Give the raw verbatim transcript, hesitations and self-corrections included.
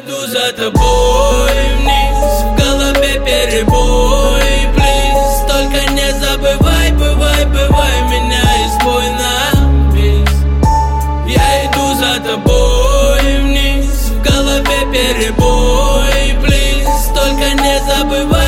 иду за тобой вниз, в голове перебой, плиз. Только не забывай, бывай, бывай, меня из бой на бис. Я иду за тобой вниз, в голове перебой, плиз. Только не забывай.